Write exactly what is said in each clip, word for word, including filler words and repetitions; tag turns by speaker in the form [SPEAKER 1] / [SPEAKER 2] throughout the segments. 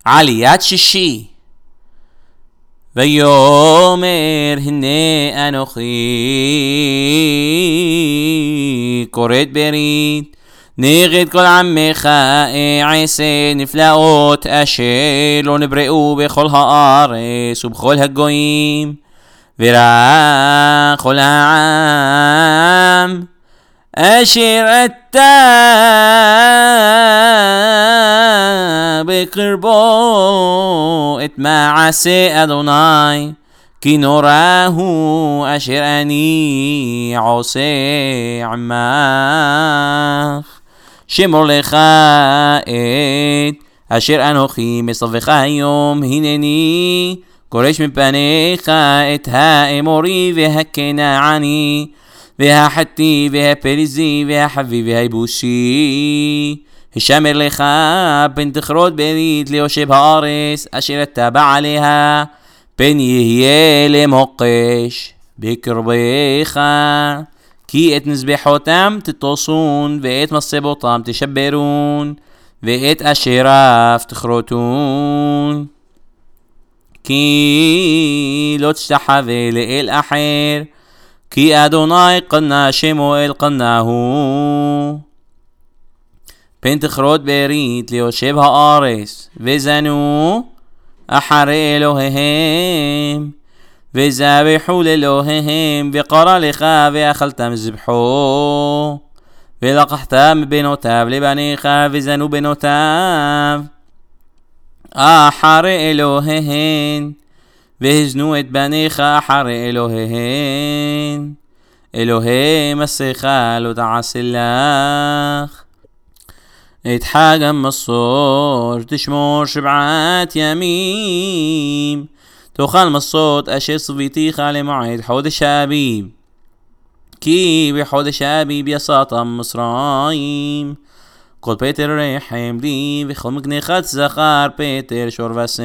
[SPEAKER 1] עליית שישי. ויאמר הנה אנוכי כורת ברית נגד כל עמך אעשה נפלאות אשר לא נבראו בכל הארץ ובכל הגויים וראה כל העם אשר אתה בקרבו את מעשה אדוני כי נורא הוא אשר אני עושה עמך. שמור לך את אשר אנוכי מסובך היום, הנני קורש מפניך את האמורי והכנעני והחתי והפריזי והחבי והיבוסי. השמר לך פן תכרות ברית ליושב הארץ אשר אתה בא עליה, פן יהיה למוקש בקרבך. כי את מזבחותם תטוסון ואת מסבותם תשברון ואת אשריו תכרותון. כי לא תשתחווה לאל אחר, כי אדוני קנה שמו אל קנהו. פן תכרות ברית ליושב הארץ וזנו אחרי אלוהיהם וזבחו לאלוהיהם. וקרא לך ואכלתם זבחו ולקחת מבנותיו לבניך וזנו בנותיו אחרי אלוהיהן והזנו את בניך אחרי אלוהיהן. אלוהי מסך לא תעשה לך. את חג המסור תשמור שבעת ימים, תאכל מסות אשר צוויתיך למועד חודש האביב. כי בחודש האביב יצאתם מצרים. כל פטר רחם לי וכל מגנחת זכר פטר שור ושה.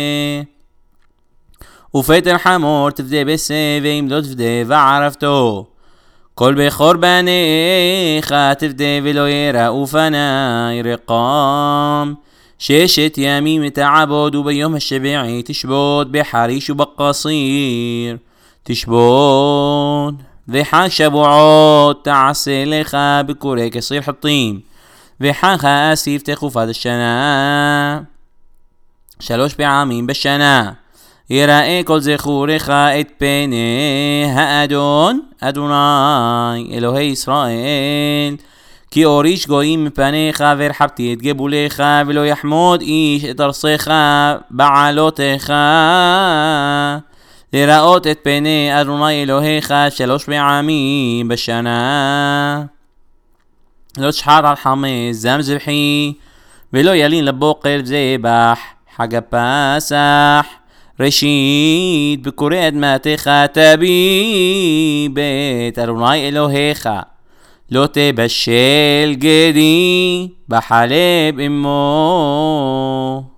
[SPEAKER 1] ופטר חמור תפדה בשה ואם לא תפדה וערבתו. כל בכור בניך תפדה ולא יראו פני רקם. ששת ימים תעבוד וביום השביעי תשבות בחריש ובקصير תשבות. וחג שבועות תעשה לך בקורי קصير חטים. וחג האסיף תקופת השנה שלוש פעמים בשנה. יראה כל זכורך את פני האדון אדוני אלוהי ישראל. כי אוריש גויים מפניך ורחבתי את גבולך ולא יחמוד איש את ארצך בעלותיך. לראות את פני אדוני אלוהיך שלוש פעמים בשנה. לא תשחט על חמץ זם זבחי ולא ילין לבוקר זבח. חג הפסח ראשית בקורי אדמתך תביא בית אדוני אלוהיך. לא תבשל גדי בחלב אמו.